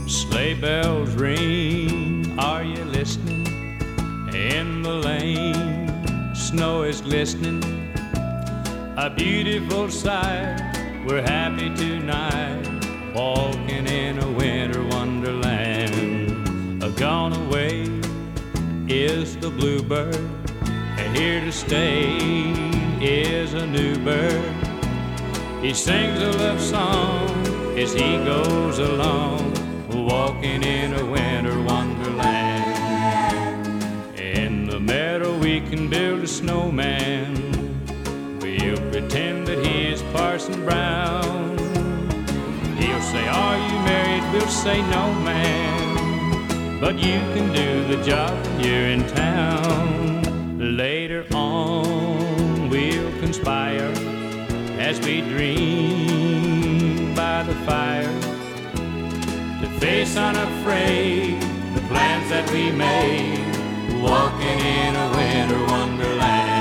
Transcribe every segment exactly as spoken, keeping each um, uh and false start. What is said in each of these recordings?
Sleigh bells ring, are you listening? In the lane, snow is glistening. A beautiful sight, we're happy tonight, walking in a winter wonderland. A gone away is the bluebird, and here to stay is a new bird. He sings a love song as he goes along, walking in a winter wonderland. In the meadow we can build a snowman. We'll pretend that he is Parson Brown. He'll say, are you married? We'll say, no, man, but you can do the job when you're in town. Later on we'll conspire as we dream by the fire, to face unafraid the plans that we made, walking in a winter wonderland.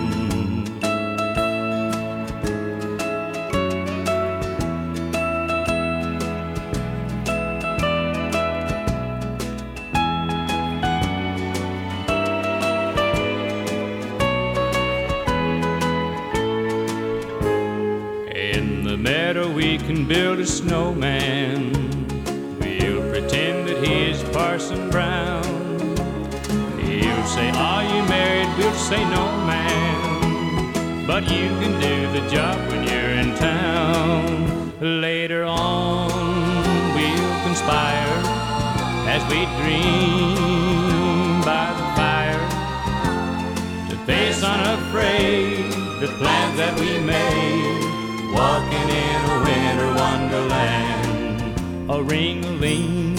In the meadow we can build a snowman. We'll pretend that he is Parson Brown. He'll say, are you married? We'll say, no, man, but you can do the job when you're in town. Later on we'll conspire as we dream by the fire, to face unafraid the plans that we made, walking in a winter wonderland. A ring-a-ling,